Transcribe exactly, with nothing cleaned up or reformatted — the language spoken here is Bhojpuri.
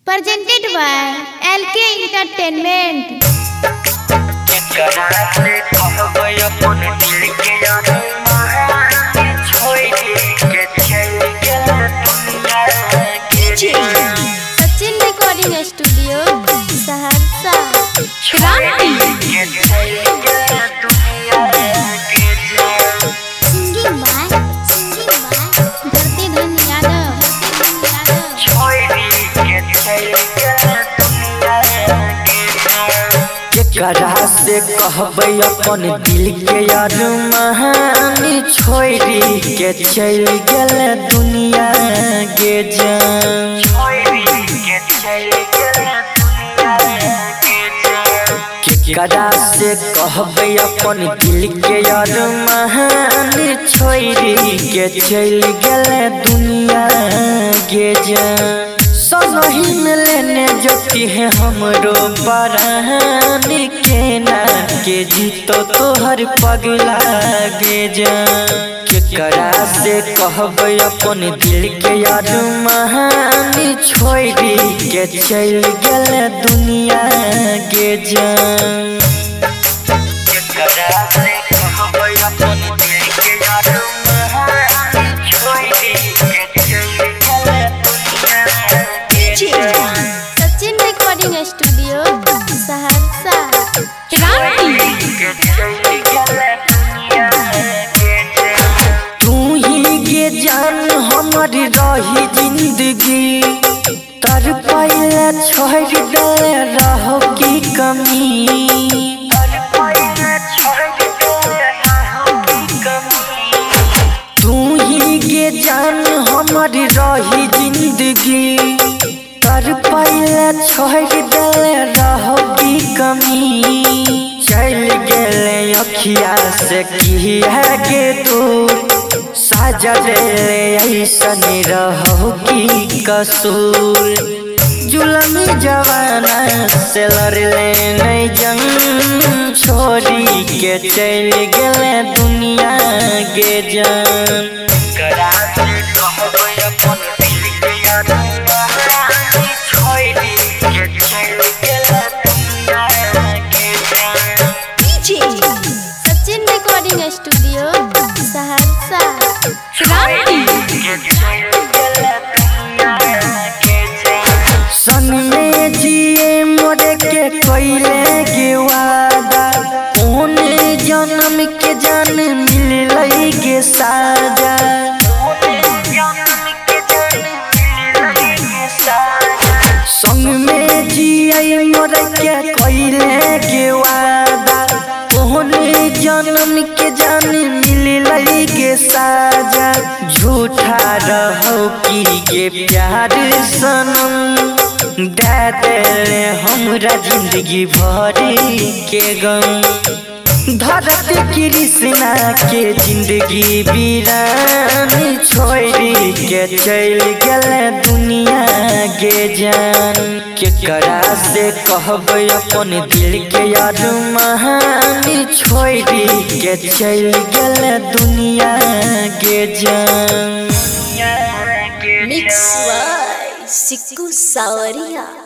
presented by L K Entertainment. Sachin recording studio Saharsa. Singing by singing by Dharti Dhan Yadav. केकरा से कहबै अपन दिल के अरमान छोड़ी के चल गेल दुनिया के जान। केकरा से कहबै अपन दिल के अरमान छोड़ी के चल गेल दुनिया के जान। सही में लेने जोती है हमरो परान के ना के जीतो तोहर पगला गे जान। केकरा से कहबै अपन दिल के अरमान छोड़ी के चल गेल दुनिया के जान। केकरा से कहबै अपन दिल के अरमान छोड़ी के चल गेल दुनिया। Sachin recording studio Saharsa. तू ही के जान हमर रही जिंदगी तर पहले छोड़ दे रहो की कमी। तू ही के जान हमर रही जिंदगी तर पहले छोड़ दे रहो की कमी। चल गेले अखिया से की है के दूर साजा दे ऐसन रहो की कसूर। जुलमी जवाना से लड़ले नहीं जंग छोड़ी के चल गेले दुनिया के जान। करा से कहबै अपन दिल के अरमान छोड़ी के चल गेले दुनिया के जान। Sachin recording studio Saharsa. सन में जिए मोरे के कोइले के वादा ओने जन्म के जान मिललै के साजा। संग में जिए मोरे के कोइले के वादा ओने जन्म के जान मिललै के साजा। झूठा रहो की के प्यार सनम दे दे हमरा जिंदगी भर के गम। धरती कृष्णा के जिंदगी वीरान छोड़ी के चल गेल दुनिया के जान। केकरा से कहबै अपन दिल के अरमान छोड़ी के चल गेल दुनिया के जान। मिक्स बाय सिक्कू सावरिया।